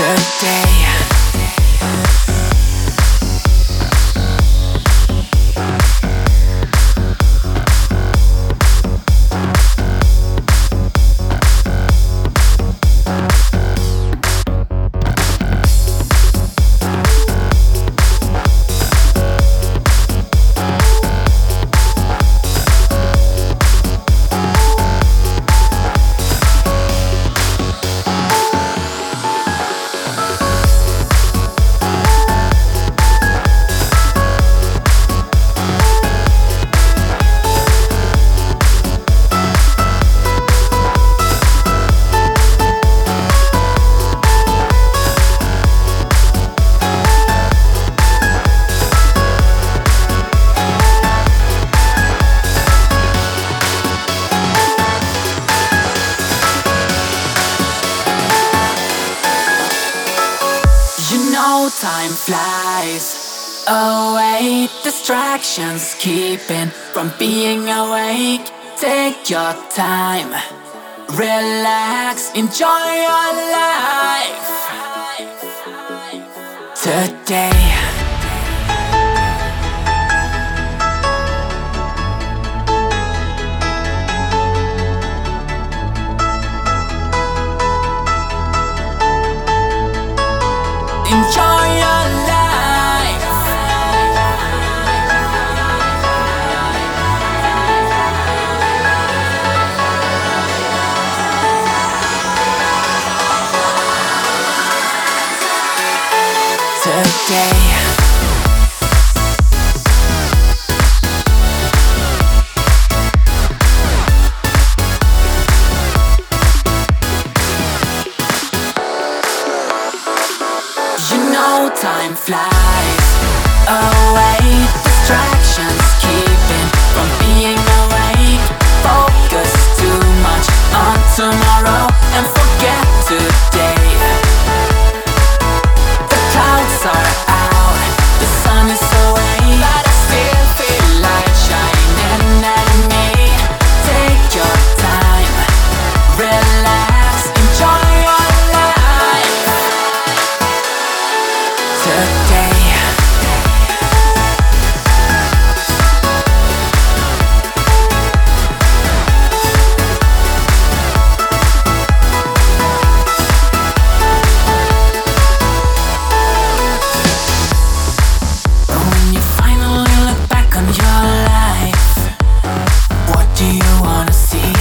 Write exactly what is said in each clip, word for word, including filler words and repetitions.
today. Time flies away, distractions keeping from being awake. Take your time, relax, enjoy your life today. Enjoy your life today. Time flies away, distractions keeping from being awake. Focus too much on tomorrow and forget today. The clouds are out, the sun is away, but I still feel light shining at me. Take your time, relax, enjoy your life today. When you finally look back on your life, what do you wanna see?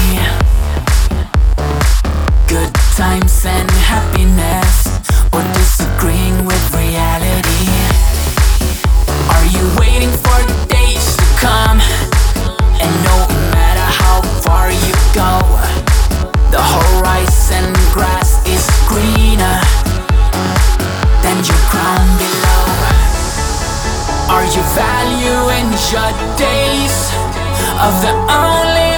Good times and happiness, or disagreeing with reality? Are you waiting for the days to come? And no matter how far you go, the horizon grass is greener than your ground below. Are you valuing your days of the only